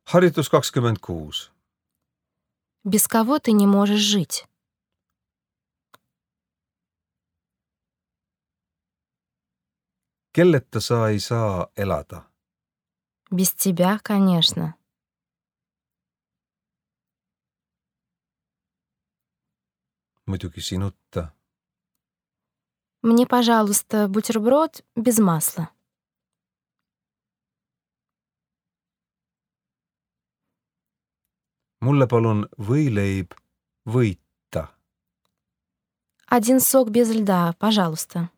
Harjutus 26. Без кого ты не можешь жить? Kelleta sa ei saa elada? Без тебя, конечно. Muidugi sinuta. Мне, пожалуйста, бутерброд без масла. Mulle palun võileib võita. Один сок без льда, пожалуйста.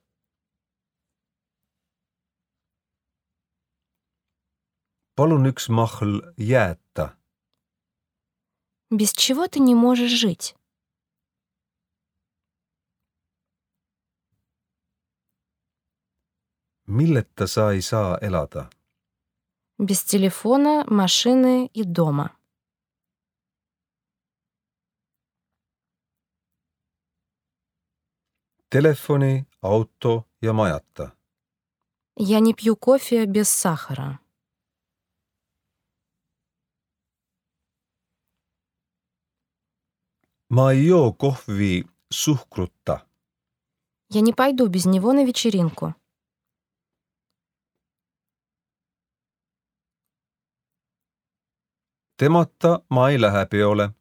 Palun üks mahl jääta. Без чего ты не можешь жить? Milleta sa ei saa elada? Без телефона, машины и дома. Telefoni, auto ja majata. Я не пью кофе без сахара. Ma ei joo kohvi suhkruta. Я не пойду без него на вечеринку. Temata ma ei lähe peole.